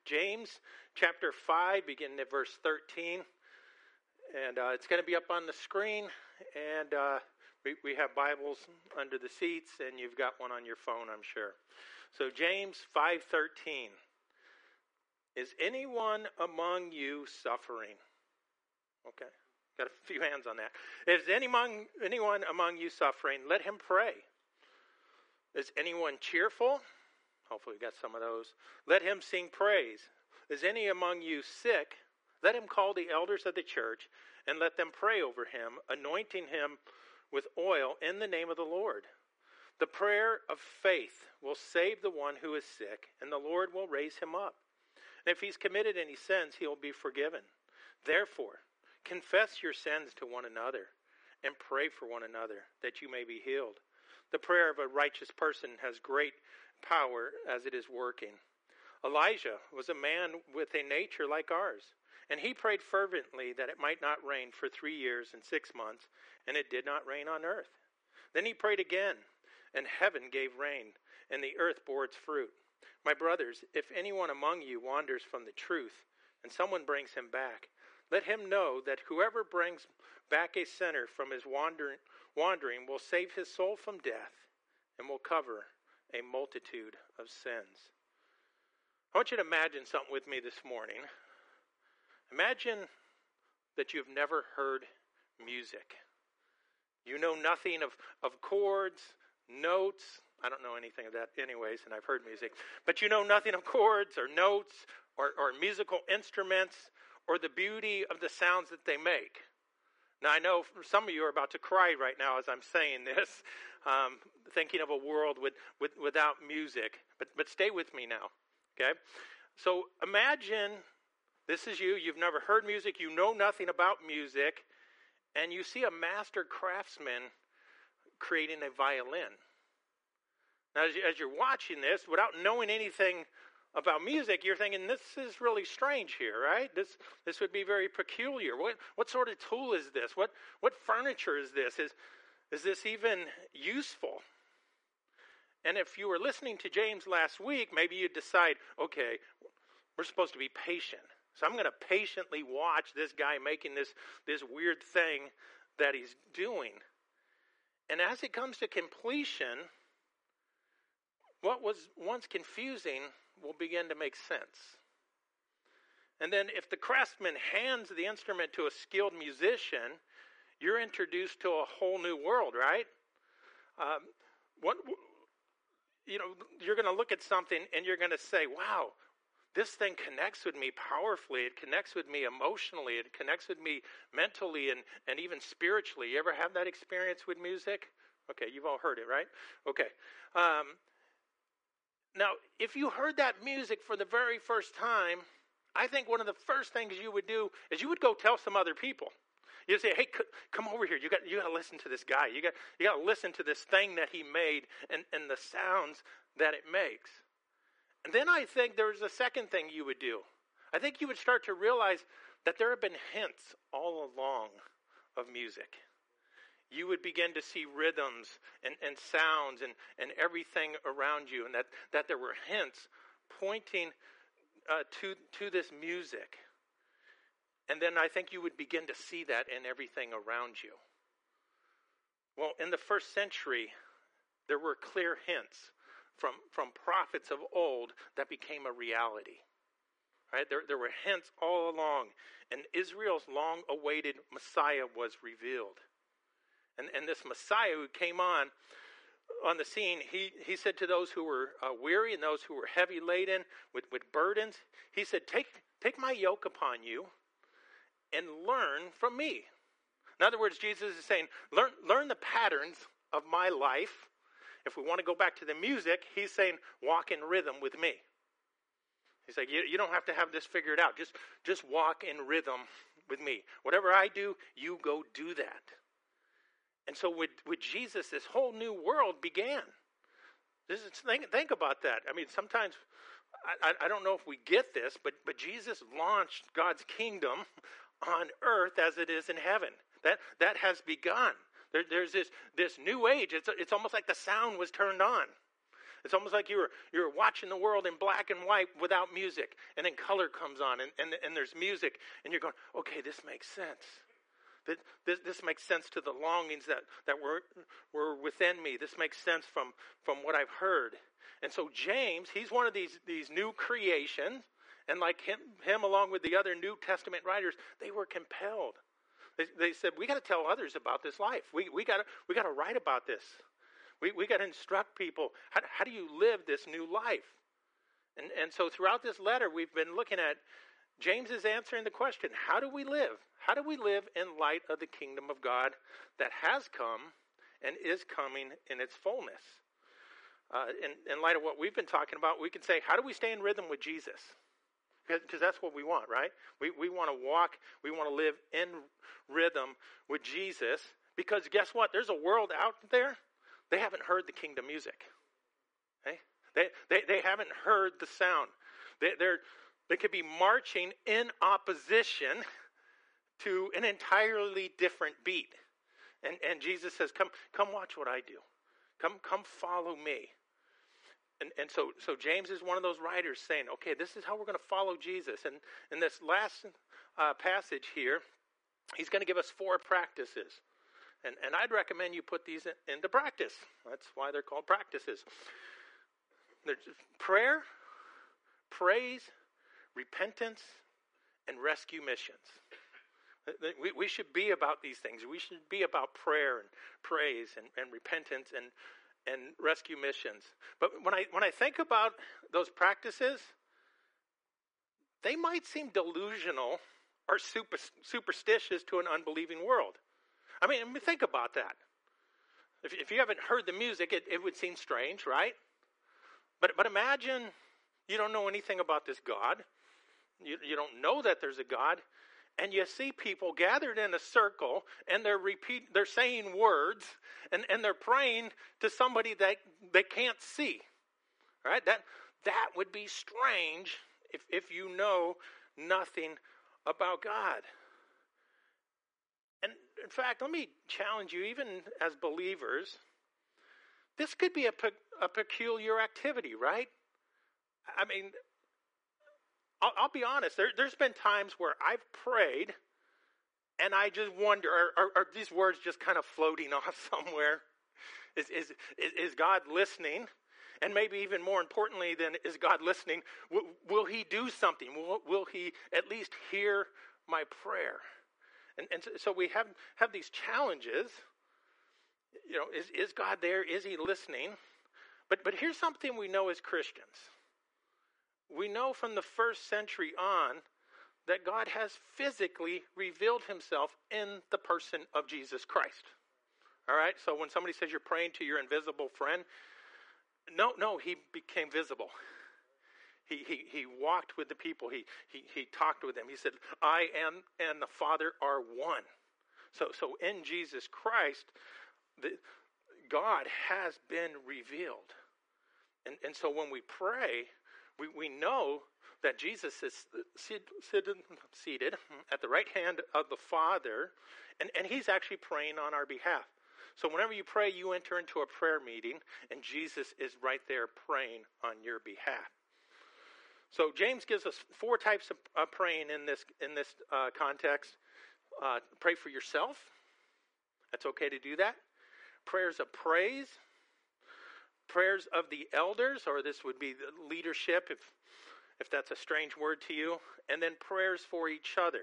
James chapter 5, beginning at verse 13. And it's going to be up on the screen. And we have Bibles under the seats, and you've got one on your phone, I'm sure. So James 5:13. Is anyone among you suffering? Okay, got a few hands on that. Is anyone among you suffering? Let him pray. Is anyone cheerful? Hopefully we got some of those. Let him sing praise. Is any among you sick? Let him call the elders of the church and let them pray over him, anointing him with oil in the name of the Lord. The prayer of faith will save the one who is sick, and the Lord will raise him up. And if he's committed any sins, he will be forgiven. Therefore, confess your sins to one another and pray for one another that you may be healed. The prayer of a righteous person has great power as it is working. Elijah was a man with a nature like ours, and he prayed fervently that it might not rain for 3 years and 6 months, and it did not rain on earth. Then he prayed again, and heaven gave rain, and the earth bore its fruit. My brothers, if anyone among you wanders from the truth, and someone brings him back, let him know that whoever brings back a sinner from his wandering will save his soul from death and will cover a multitude of sins. I want you to imagine something with me this morning. Imagine that you've never heard music. You know nothing of chords, notes. I don't know anything of that anyways, and I've heard music. But you know nothing of chords or notes or musical instruments or the beauty of the sounds that they make. Now, I know some of you are about to cry right now as I'm saying this, thinking of a world without music. But stay with me now, okay? So imagine this is you. You've never heard music. You know nothing about music. And you see a master craftsman creating a violin. Now, as you're watching this, without knowing anything about music, you're thinking, this is really strange here, right? This would be very peculiar. What sort of tool is this? What furniture is this? Is this even useful? And if you were listening to James last week, maybe you'd decide, okay, we're supposed to be patient. So I'm going to patiently watch this guy making this weird thing that he's doing. And as it comes to completion, what was once confusing will begin to make sense. And then if the craftsman hands the instrument to a skilled musician, you're introduced to a whole new world, right? You're going to look at something and you're going to say, wow, this thing connects with me powerfully. It connects with me emotionally. It connects with me mentally and even spiritually. You ever have that experience with music? Okay, you've all heard it, right? Okay. Now, if you heard that music for the very first time, I think one of the first things you would do is you would go tell some other people. You'd say, hey, come over here. You got to listen to this guy. You got to listen to this thing that he made and the sounds that it makes. And then I think there's a second thing you would do. I think you would start to realize that there have been hints all along of music. You would begin to see rhythms and sounds and everything around you, and that there were hints pointing to this music. And then I think you would begin to see that in everything around you. Well, in the first century, there were clear hints from prophets of old that became a reality. Right? There were hints all along, and Israel's long-awaited Messiah was revealed. And this Messiah who came on the scene, he said to those who were weary and those who were heavy laden with burdens, he said, take my yoke upon you and learn from me. In other words, Jesus is saying, learn the patterns of my life. If we want to go back to the music, he's saying, walk in rhythm with me. He's like, you don't have to have this figured out. Just walk in rhythm with me. Whatever I do, you go do that. And so with Jesus, this whole new world began. Think about that. I mean, sometimes, I don't know if we get this, but Jesus launched God's kingdom on earth as it is in heaven. That has begun. There's this new age. It's almost like the sound was turned on. It's almost like you were watching the world in black and white without music, and then color comes on, and there's music, and you're going, okay, this makes sense. This makes sense to the longings that were within me. This makes sense from what I've heard. And so James, he's one of these new creations, and like him along with the other New Testament writers, they were compelled. They said, we got to tell others about this life. We got to write about this. We got to instruct people. How do you live this new life? And so throughout this letter, we've been looking at James is answering the question, how do we live? How do we live in light of the kingdom of God that has come and is coming in its fullness? In light of what we've been talking about, we can say, how do we stay in rhythm with Jesus? Because that's what we want, right? We want to walk, we want to live in rhythm with Jesus, because guess what? There's a world out there, they haven't heard the kingdom music. Okay? They haven't heard the sound. They could be marching in opposition to an entirely different beat. And Jesus says, come watch what I do. Come follow me. And so James is one of those writers saying, okay, this is how we're going to follow Jesus. And in this last passage here, he's going to give us 4 practices. And I'd recommend you put these into practice. That's why they're called practices. There's prayer, praise, repentance, and rescue missions. We should be about these things. We should be about prayer and praise and repentance and rescue missions. But when I think about those practices, they might seem delusional or superstitious to an unbelieving world. I mean, think about that. If you haven't heard the music, it would seem strange, right? But imagine you don't know anything about this God. You don't know that there's a God, and you see people gathered in a circle, and they're saying words, and they're praying to somebody that they can't see. Right? That would be strange if you know nothing about God. And in fact, let me challenge you, even as believers, this could be a peculiar activity, right? I mean, I'll be honest, there's been times where I've prayed and I just wonder, are these words just kind of floating off somewhere? Is God listening? And maybe even more importantly than is God listening, will he do something? Will he at least hear my prayer? And so we have these challenges. You know, is God there? Is he listening? But here's something we know as Christians. We know from the first century on that God has physically revealed himself in the person of Jesus Christ. All right? So when somebody says you're praying to your invisible friend, no, he became visible. He walked with the people. He talked with them. He said, I am and the Father are one. So in Jesus Christ, God has been revealed. And so when we pray, we know that Jesus is seated at the right hand of the Father, and he's actually praying on our behalf. So whenever you pray, you enter into a prayer meeting, and Jesus is right there praying on your behalf. So James gives us 4 types of praying in this context. Pray for yourself. That's okay to do that. Prayers of praise. Prayers of the elders, or this would be the leadership, if that's a strange word to you. And then prayers for each other.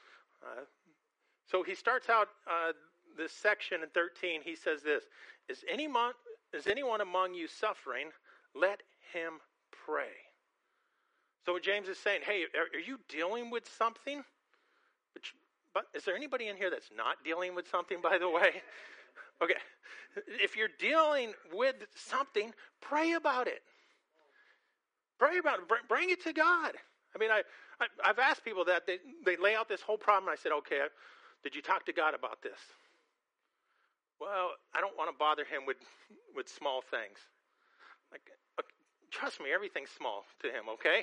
So he starts out this section in 13. He says this: Is anyone among you suffering? Let him pray. So what James is saying, hey, are you dealing with something? But is there anybody in here that's not dealing with something, by the way? Okay. If you're dealing with something, pray about it. Pray about it. Bring it to God. I mean, I've asked people that. They lay out this whole problem. And I said, okay, did you talk to God about this? Well, I don't want to bother him with small things. Like, trust me, everything's small to him, okay?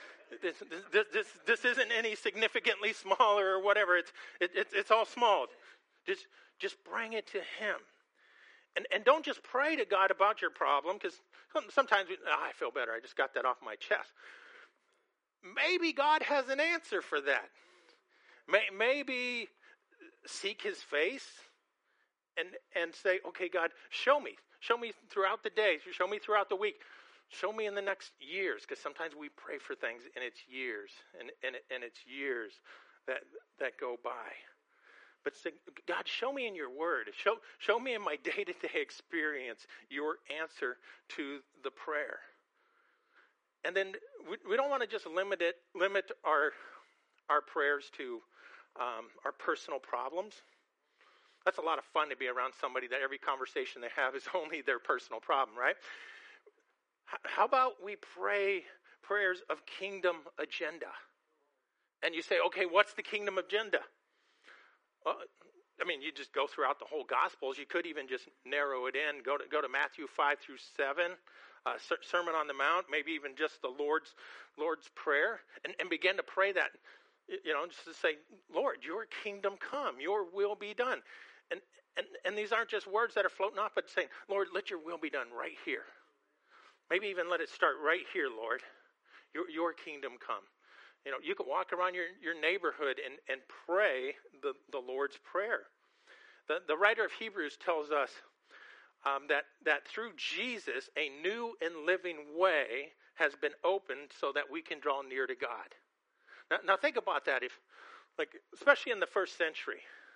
This isn't any significantly smaller or whatever. It's all small. Just bring it to him. And don't just pray to God about your problem, because sometimes I feel better. I just got that off my chest. Maybe God has an answer for that. Maybe seek his face and say, okay, God, show me throughout the day, show me throughout the week, show me in the next years, because sometimes we pray for things and it's years and it's years that go by. But say, God, show me in your word, show me in my day-to-day experience your answer to the prayer. And then we don't want to just limit our prayers to our personal problems. That's a lot of fun to be around somebody that every conversation they have is only their personal problem, right? How about we pray prayers of kingdom agenda? And you say, okay, what's the kingdom agenda? Well, I mean, you just go throughout the whole Gospels. You could even just narrow it in. Go to Matthew 5 through 7, Sermon on the Mount, maybe even just the Lord's Prayer, and begin to pray that. Just to say, Lord, your kingdom come, your will be done. And these aren't just words that are floating off, but saying, Lord, let your will be done right here. Maybe even let it start right here, Lord. Your kingdom come. You can walk around your neighborhood and pray the Lord's Prayer. The writer of Hebrews tells us that through Jesus, a new and living way has been opened so that we can draw near to God. Now think about that. Especially in the first century,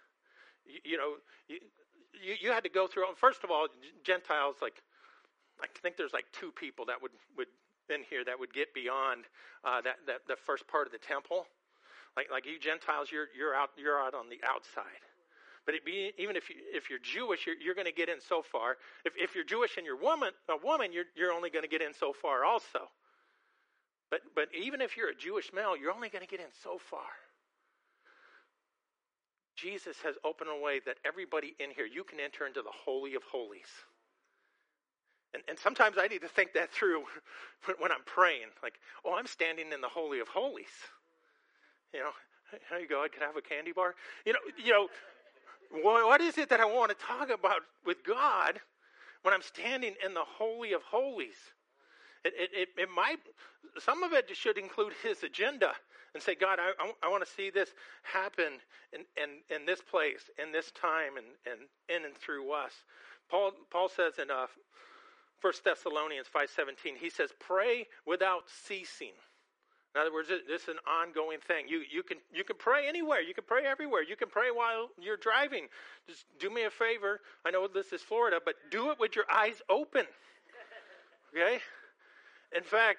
you had to go through. First of all, Gentiles, I think there's two people that would in here that would get beyond that the first part of the temple. Like you Gentiles, you're out on the outside. But even if you're Jewish, you're going to get in so far. If you're Jewish and you're a woman, you're only going to get in so far also. But even if you're a Jewish male, you're only going to get in so far. Jesus has opened a way that everybody in here, you can enter into the Holy of Holies. And sometimes I need to think that through when I'm praying. I'm standing in the Holy of Holies. How you go? Can I have a candy bar? What is it that I want to talk about with God when I'm standing in the Holy of Holies? It might, some of it should include his agenda and say, God, I want to see this happen in this place, in this time, and in and through us. Paul says in 1 Thessalonians 5:17, he says, pray without ceasing. In other words, this is an ongoing thing. You can pray anywhere. You can pray everywhere. You can pray while you're driving. Just do me a favor. I know this is Florida, but do it with your eyes open. Okay? In fact,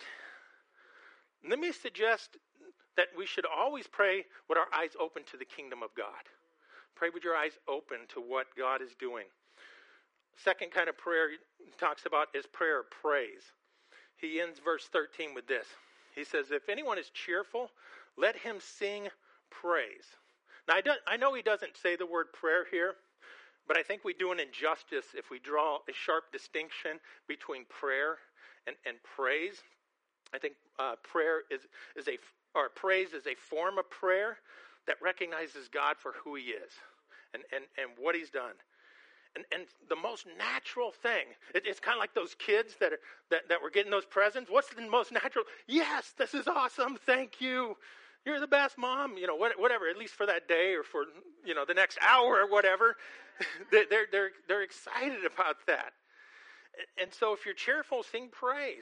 let me suggest that we should always pray with our eyes open to the kingdom of God. Pray with your eyes open to what God is doing. Second kind of prayer he talks about is prayer of praise. He ends verse 13 with this. He says, if anyone is cheerful, let him sing praise. Now, I know he doesn't say the word prayer here, but I think we do an injustice if we draw a sharp distinction between prayer and praise. I think praise is a form of prayer that recognizes God for who he is and what he's done. And the most natural thing, it's kind of like those kids that were getting those presents. What's the most natural? Yes, this is awesome. Thank you. You're the best, Mom. Whatever. At least for that day or for the next hour or whatever. They're excited about that. And so if you're cheerful, sing praise.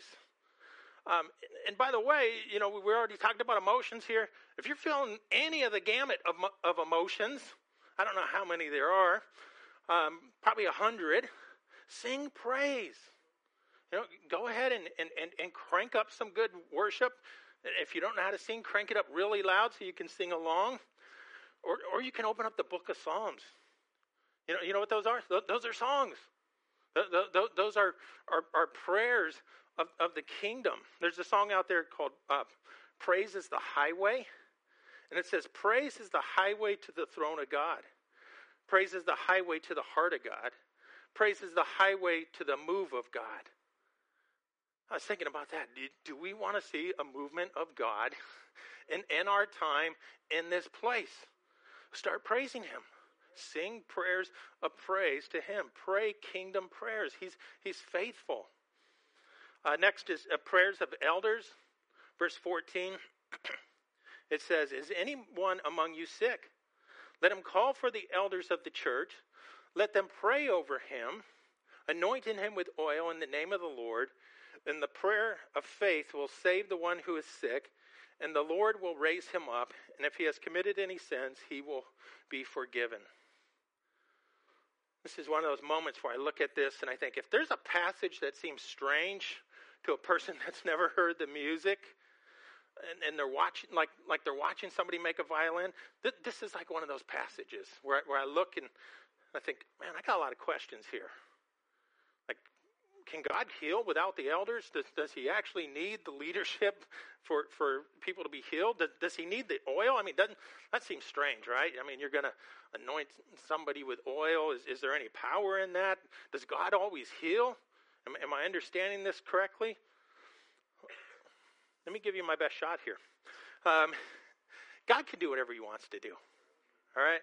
And by the way, we already talked about emotions here. If you're feeling any of the gamut of emotions, I don't know how many there are, probably 100, sing praise. Go ahead and crank up some good worship. If you don't know how to sing, crank it up really loud so you can sing along. Or you can open up the book of Psalms. You know what those are? Those are songs. Those are prayers of the kingdom. There's a song out there called Praise is the Highway. And it says, praise is the highway to the throne of God. Praise is the highway to the heart of God. Praise is the highway to the move of God. I was thinking about that. Do we want to see a movement of God in our time in this place? Start praising him. Sing prayers of praise to him. Pray kingdom prayers. He's faithful. Next is prayers of elders. Verse 14, it says, is anyone among you sick? Let him call for the elders of the church. Let them pray over him, anointing him with oil in the name of the Lord. And the prayer of faith will save the one who is sick, and the Lord will raise him up. And if he has committed any sins, he will be forgiven. This is one of those moments where I look at this and I think, if there's a passage that seems strange to a person that's never heard the music, and they're watching like they're watching somebody make a violin, this is like one of those passages where I look and I think, man, I got a lot of questions here. Like, can God heal without the elders? Does he actually need the leadership for people to be healed? Does he need the oil? I mean, that seems strange, right? I mean, you're going to anoint somebody with oil. Is there any power in that? Does God always heal? Am I understanding this correctly? Let me give you my best shot here. God can do whatever he wants to do. All right?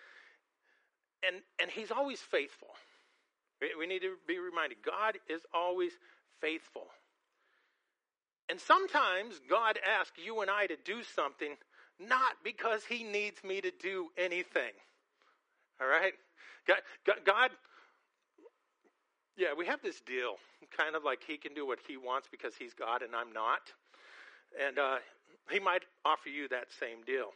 And he's always faithful. We need to be reminded, God is always faithful. And sometimes God asks you and I to do something not because he needs me to do anything. All right? God, yeah, we have this deal, kind of like he can do what he wants because he's God and I'm not. And he might offer you that same deal.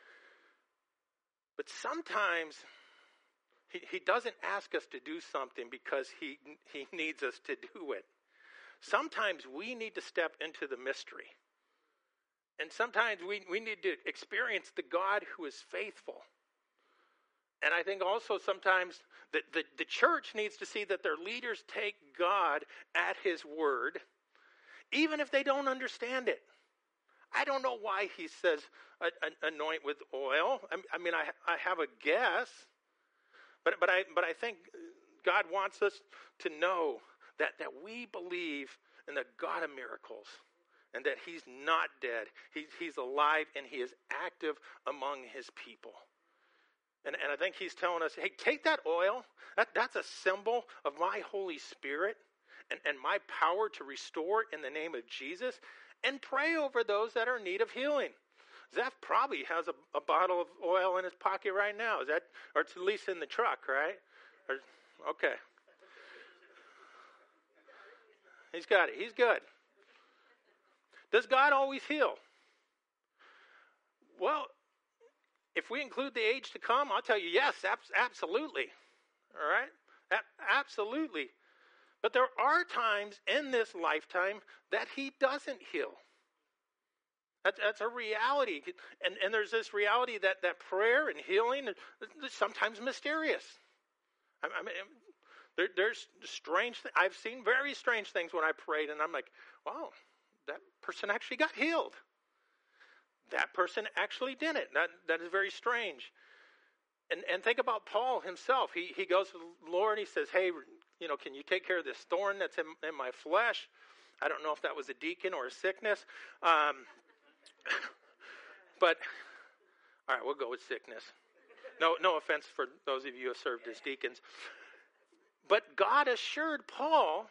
But sometimes he doesn't ask us to do something because he needs us to do it. Sometimes we need to step into the mystery. And sometimes we need to experience the God who is faithful. And I think also sometimes the church needs to see that their leaders take God at his word, even if they don't understand it. I don't know why he says anoint with oil. I mean, I have a guess. But I think God wants us to know that we believe in the God of miracles and that he's not dead. He's alive and he is active among his people. And I think he's telling us, hey, take that oil. That's a symbol of my Holy Spirit and my power to restore in the name of Jesus, and pray over those that are in need of healing. Zeph probably has a bottle of oil in his pocket right now. Is that, or it's at least in the truck, right? Okay. He's got it. He's good. Does God always heal? Well, if we include the age to come, I'll tell you, yes, absolutely. All right? Absolutely. But there are times in this lifetime that he doesn't heal. That's a reality. And there's this reality that prayer and healing is sometimes mysterious. I mean, there's strange things. I've seen very strange things when I prayed, and I'm like, wow, that person actually got healed. That person actually didn't. That is very strange. And think about Paul himself. He goes to the Lord and he says, hey, can you take care of this thorn that's in my flesh? I don't know if that was a deacon or a sickness. But, all right, we'll go with sickness. No offense for those of you who have served as deacons. But God assured Paul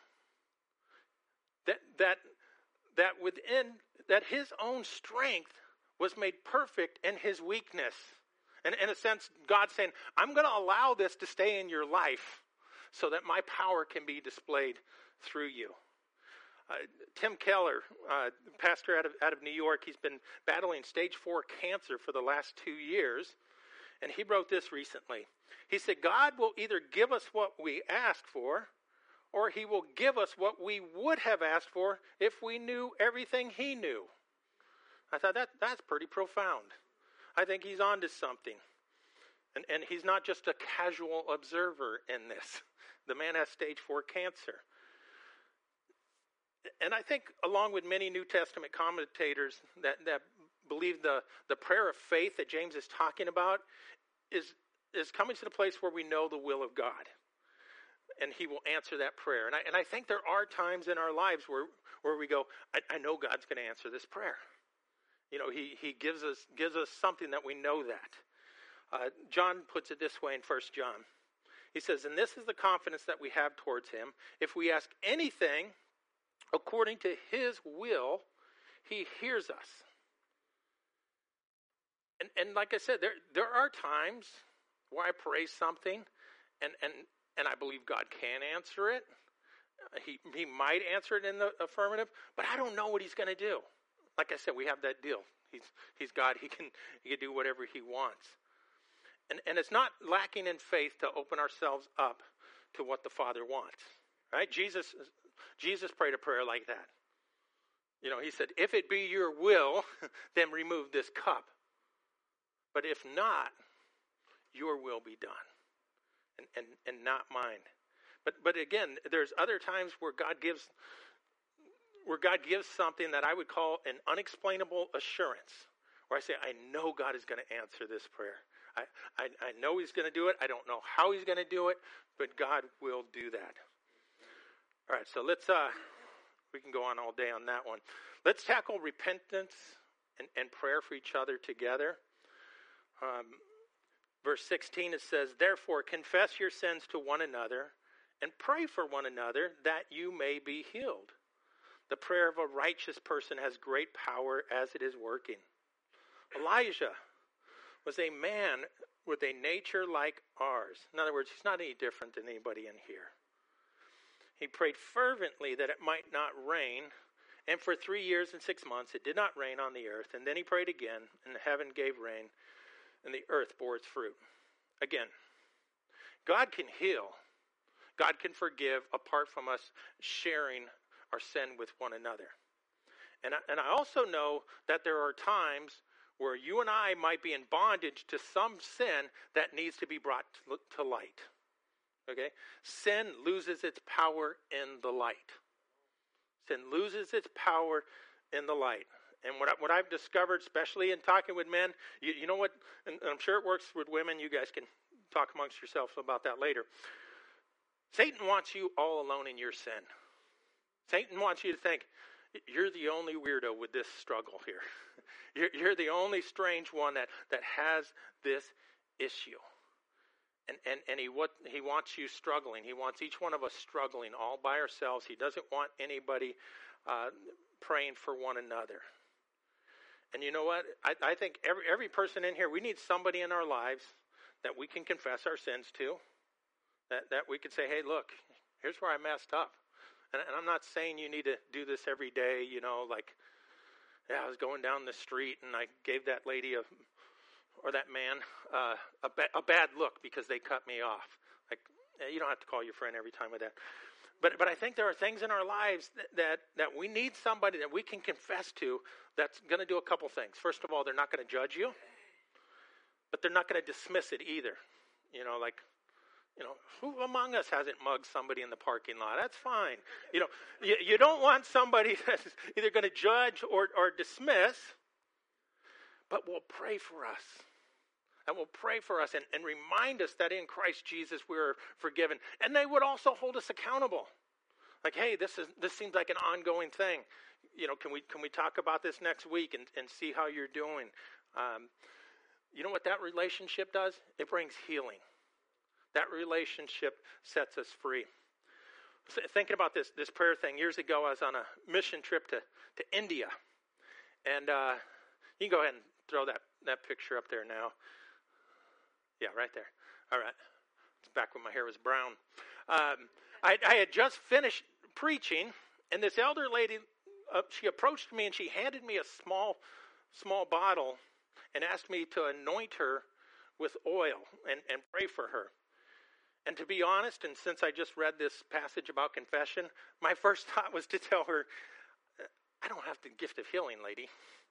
that his own strength was made perfect in his weakness. And in a sense, God's saying, I'm going to allow this to stay in your life so that my power can be displayed through you. Tim Keller, pastor out of New York, he's been battling stage 4 cancer for the last 2 years. And he wrote this recently. He said, God will either give us what we ask for, or he will give us what we would have asked for if we knew everything he knew. I thought that's pretty profound. I think he's onto something. And he's not just a casual observer in this. The man has stage 4 cancer. And I think, along with many New Testament commentators that believe the prayer of faith that James is talking about is coming to the place where we know the will of God. And he will answer that prayer. And I think there are times in our lives where we go, I know God's going to answer this prayer. He gives us something that we know that. John puts it this way in 1 John. He says, and this is the confidence that we have towards him. If we ask anything according to his will, he hears us. And like I said, there are times where I pray something and I believe God can answer it. He might answer it in the affirmative, but I don't know what he's going to do. Like I said, we have that deal. He's God. He can do whatever he wants. And it's not lacking in faith to open ourselves up to what the Father wants. Right? Jesus prayed a prayer like that. He said, if it be your will, then remove this cup. But if not, your will be done. And not mine. But again, there's other times where God gives something that I would call an unexplainable assurance, where I say, I know God is going to answer this prayer. I know he's going to do it. I don't know how he's going to do it, but God will do that. All right, so we can go on all day on that one. Let's tackle repentance and prayer for each other together. Verse 16, it says, therefore confess your sins to one another and pray for one another that you may be healed. The prayer of a righteous person has great power as it is working. Elijah was a man with a nature like ours. In other words, he's not any different than anybody in here. He prayed fervently that it might not rain, and for 3 years and 6 months it did not rain on the earth. And then he prayed again, and heaven gave rain, and the earth bore its fruit. Again, God can heal. God can forgive apart from us sharing our sin with one another. And I also know that there are times where you and I might be in bondage to some sin that needs to be brought to light. Okay? Sin loses its power in the light. Sin loses its power in the light. And what I've discovered, especially in talking with men, you know what, and I'm sure it works with women, you guys can talk amongst yourselves about that later. Satan wants you all alone in your sin. Satan wants you to think, you're the only weirdo with this struggle here. You're the only strange one that has this issue. And he wants you struggling. He wants each one of us struggling all by ourselves. He doesn't want anybody praying for one another. And you know what? I think every person in here, we need somebody in our lives that we can confess our sins to. That we could say, hey, look, here's where I messed up. And I'm not saying you need to do this every day, like, yeah, I was going down the street and I gave that lady or that man a bad look because they cut me off. Like, you don't have to call your friend every time with that. But I think there are things in our lives that we need somebody that we can confess to that's going to do a couple things. First of all, they're not going to judge you, but they're not going to dismiss it either. Who among us hasn't mugged somebody in the parking lot? That's fine. You don't want somebody that's either going to judge or dismiss, but will pray for us. And will pray for us and remind us that in Christ Jesus we're forgiven. And they would also hold us accountable. Like, hey, this seems like an ongoing thing. Can we talk about this next week and see how you're doing? You know what that relationship does? It brings healing. That relationship sets us free. Thinking about this prayer thing, years ago I was on a mission trip to India. And you can go ahead and throw that picture up there now. Yeah, right there. All right. It's back when my hair was brown. I had just finished preaching, and this elder lady, she approached me and she handed me a small bottle and asked me to anoint her with oil and pray for her. And to be honest, and since I just read this passage about confession, my first thought was to tell her, I don't have the gift of healing, lady.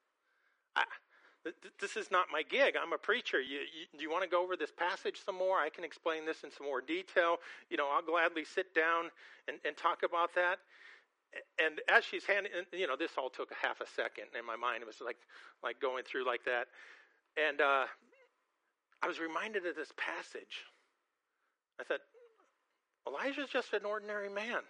This is not my gig. I'm a preacher. Do you want to go over this passage some more? I can explain this in some more detail. I'll gladly sit down and talk about that. And as she's handing, this all took a half a second in my mind. It was like going through like that. And I was reminded of this passage. I thought, Elijah's just an ordinary man.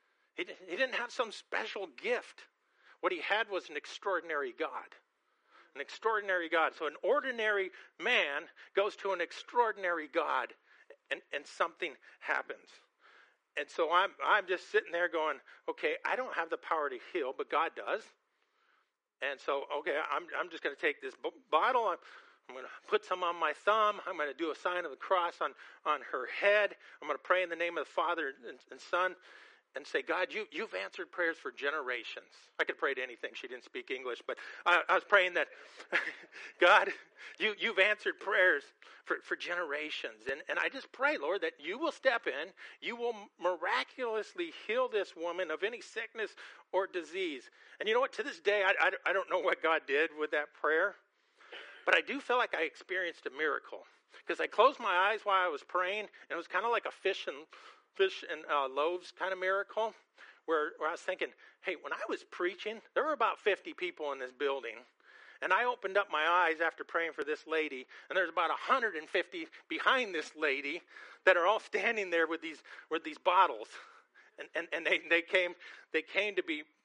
He didn't have some special gift. What he had was an extraordinary God. an extraordinary God. So an ordinary man goes to an extraordinary God, and something happens. And so I'm just sitting there going, okay, I don't have the power to heal, but God does. And so, okay, I'm just going to take this bottle. I'm going to put some on my thumb. I'm going to do a sign of the cross on her head. I'm going to pray in the name of the Father and Son and say, God, you've answered prayers for generations. I could pray to anything. She didn't speak English, but I was praying that, God, you've answered prayers for generations. And I just pray, Lord, that you will step in. You will miraculously heal this woman of any sickness or disease. And you know what? To this day, I don't know what God did with that prayer. But I do feel like I experienced a miracle. Because I closed my eyes while I was praying, and it was kind of like a fish and loaves kind of miracle, where I was thinking, hey, when I was preaching, there were about 50 people in this building. And I opened up my eyes after praying for this lady, and there's about 150 behind this lady that are all standing there with these bottles. And they came to be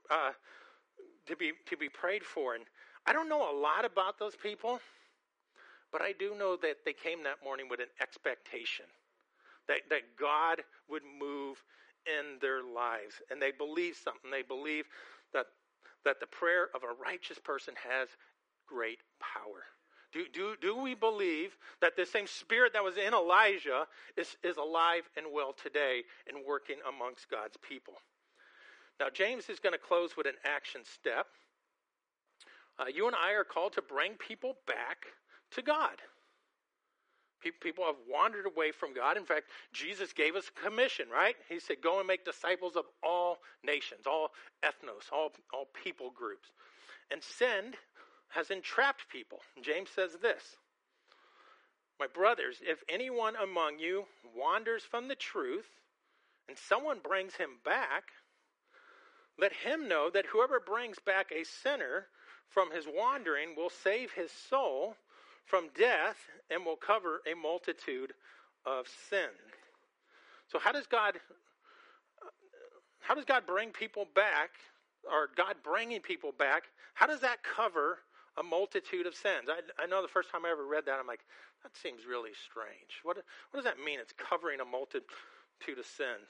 prayed for. And I don't know a lot about those people, but I do know that they came that morning with an expectation that God would move in their lives. And they believe something. They believe that the prayer of a righteous person has great power. Do we believe that the same spirit that was in Elijah is alive and well today and working amongst God's people? Now, James is going to close with an action step. You and I are called to bring people back to God. People have wandered away from God. In fact, Jesus gave us a commission, right? He said, go and make disciples of all nations, all ethnos, all people groups. And sin has entrapped people. James says this, my brothers, if anyone among you wanders from the truth and someone brings him back, let him know that whoever brings back a sinner from his wandering will save his soul from death and will cover a multitude of sin. So how does God bring people back, or God bringing people back, how does that cover a multitude of sins? I know the first time I ever read that, I'm like, that seems really strange. What does that mean? It's covering a multitude of sins.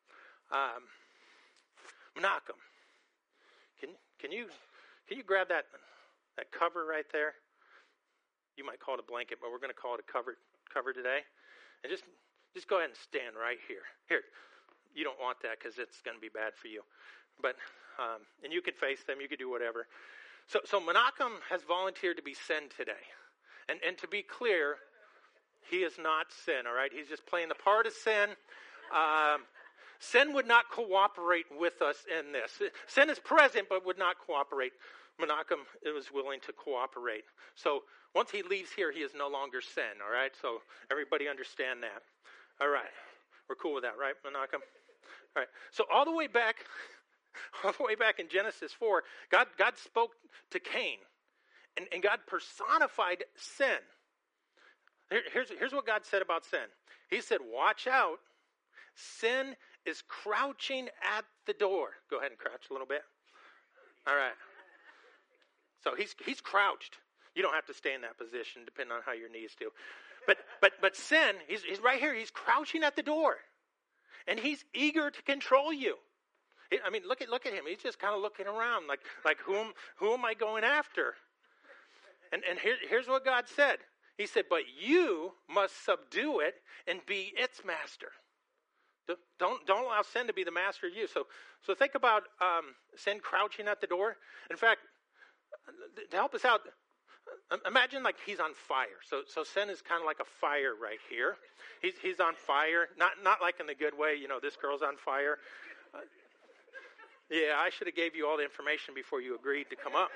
Menachem, can you grab that cover right there? You might call it a blanket, but we're going to call it a cover today. And just go ahead and stand right here. Here, you don't want that because it's going to be bad for you. But and you could face them. You could do whatever. So Menachem has volunteered to be sin today. And to be clear, he is not sin, all right? He's just playing the part of sin. Sin would not cooperate with us in this. Sin is present, but would not cooperate. Menachem was willing to cooperate. So once he leaves here, he is no longer sin, all right? So everybody understand that. All right. We're cool with that, right, Menachem? All right. So all the way back in Genesis 4, God spoke to Cain, and God personified sin. Here's what God said about sin. He said, watch out. Sin is crouching at the door. Go ahead and crouch a little bit. All right. So he's crouched. You don't have to stay in that position, depending on how your knees do. But sin, he's right here. He's crouching at the door, and he's eager to control you. I mean, look at him. He's just kind of looking around, like who am I going after? And here's what God said. He said, but you must subdue it and be its master. Don't allow sin to be the master of you. So think about sin crouching at the door. In fact, to help us out, imagine like he's on fire. So sin is kind of like a fire right here. He's on fire, not like in the good way. You know, this girl's on fire. Yeah, I should have gave you all the information before you agreed to come up.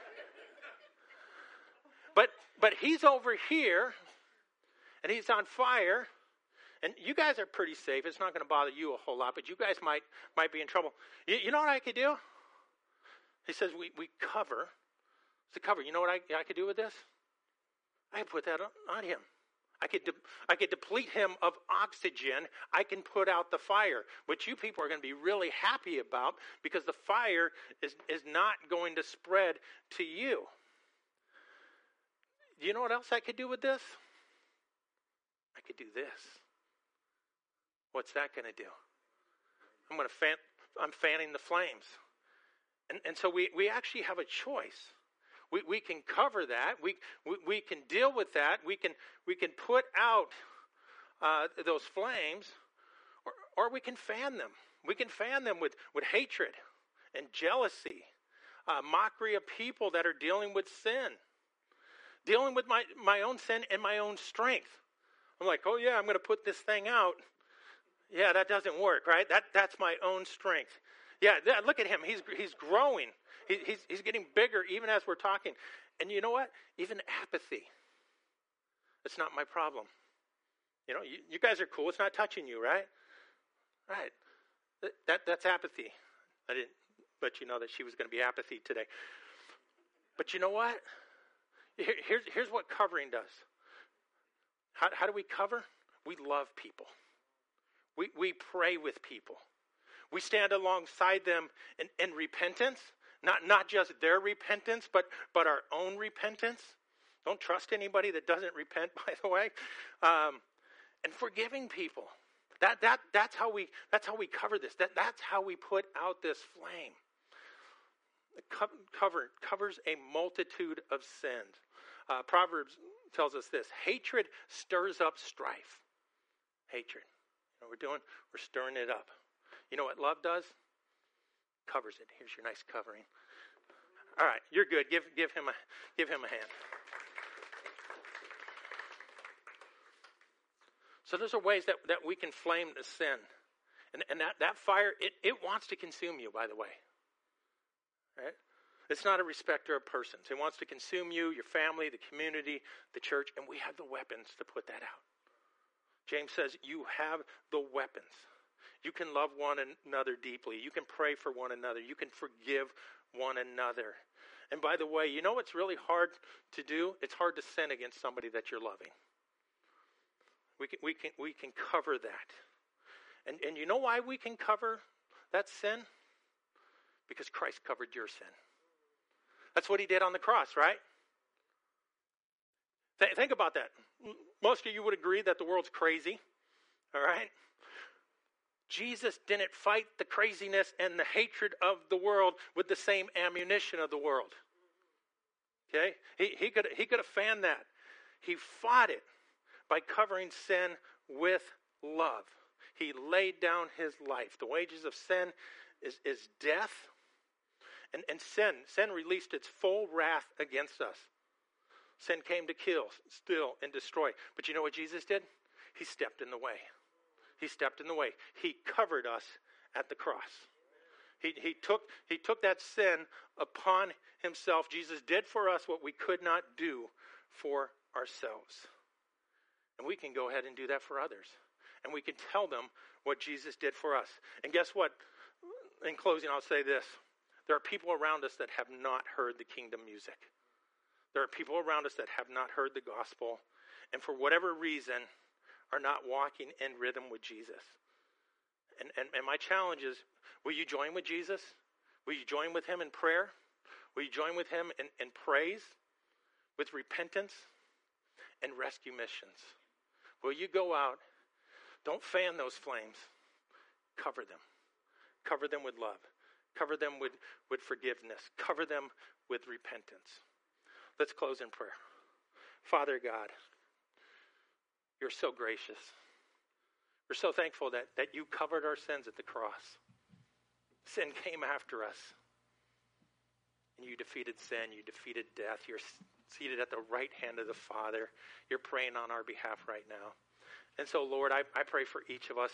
But he's over here, and he's on fire. And you guys are pretty safe. It's not going to bother you a whole lot, but you guys might be in trouble. You know what I could do? He says we cover. It's a cover. You know what I could do with this? I could put that on him. I could deplete him of oxygen. I can put out the fire, which you people are going to be really happy about because the fire is not going to spread to you. you know what else I could do with this? I could do this. What's that going to do? I'm fanning the flames. And so we actually have a choice. We can cover that. We can deal with that. We can put out those flames, or we can fan them. We can fan them with hatred and jealousy, mockery of people that are dealing with sin, dealing with my own sin and my own strength. I'm like, oh yeah, I'm going to put this thing out. Yeah, that doesn't work, right? That's my own strength. Yeah, look at him. He's growing. He's getting bigger even as we're talking. And you know what? Even apathy. It's not my problem. You know, you guys are cool. It's not touching you, right? Right. That's apathy. I didn't let you know that she was going to be apathy today. But you know what? Here's what covering does. How do we cover? We love people. We pray with people. We stand alongside them in repentance, not just their repentance, but our own repentance. Don't trust anybody that doesn't repent, by the way. And forgiving people. That's how we cover this. That's how we put out this flame. Covers a multitude of sins. Proverbs tells us this: hatred stirs up strife. Hatred. You know what we're doing? We're stirring it up. You know what love does? Covers it. Here's your nice covering. All right, you're good. Give him a hand. So those are ways that we can flame the sin. And that fire, it wants to consume you, by the way. Right? It's not a respecter of persons. It wants to consume you, your family, the community, the church, and we have the weapons to put that out. James says you have the weapons. You can love one another deeply. You can pray for one another. You can forgive one another. And by the way, you know what's really hard to do? It's hard to sin against somebody that you're loving. We can cover that. And you know why we can cover that sin? Because Christ covered your sin. That's what he did on the cross, right? Think about that. Most of you would agree that the world's crazy, all right? Jesus didn't fight the craziness and the hatred of the world with the same ammunition of the world. Okay? He could have fanned that. He fought it by covering sin with love. He laid down his life. The wages of sin is death. And sin released its full wrath against us. Sin came to kill, steal, and destroy. But you know what Jesus did? He stepped in the way. He stepped in the way. He covered us at the cross. He took that sin upon himself. Jesus did for us what we could not do for ourselves. And we can go ahead and do that for others. And we can tell them what Jesus did for us. And guess what? In closing, I'll say this. There are people around us that have not heard the kingdom music. There are people around us that have not heard the gospel, and for whatever reason are not walking in rhythm with Jesus. And my challenge is, will you join with Jesus? Will you join with him in prayer? Will you join with him in praise, with repentance, and rescue missions? Will you go out? Don't fan those flames. Cover them. Cover them with love. Cover them with forgiveness. Cover them with repentance. Let's close in prayer. Father God, you're so gracious. We're so thankful that you covered our sins at the cross. Sin came after us. And you defeated sin. You defeated death. You're seated at the right hand of the Father. You're praying on our behalf right now. And so, Lord, I pray for each of us.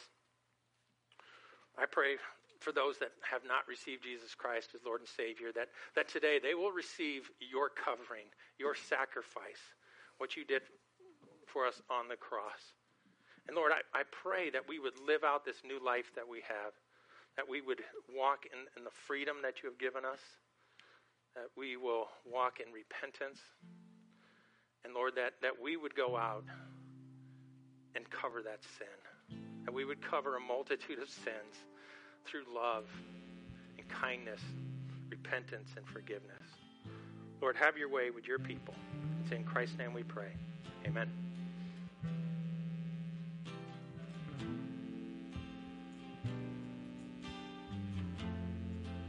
I pray for those that have not received Jesus Christ as Lord and Savior, that today they will receive your covering, your sacrifice, what you did for us on the cross. And Lord, I pray that we would live out this new life that we have, that we would walk in the freedom that you have given us, that we will walk in repentance, and Lord, that we would go out and cover that sin, that we would cover a multitude of sins through love and kindness, repentance and forgiveness. Lord, have your way with your people. It's in Christ's name we pray. Amen.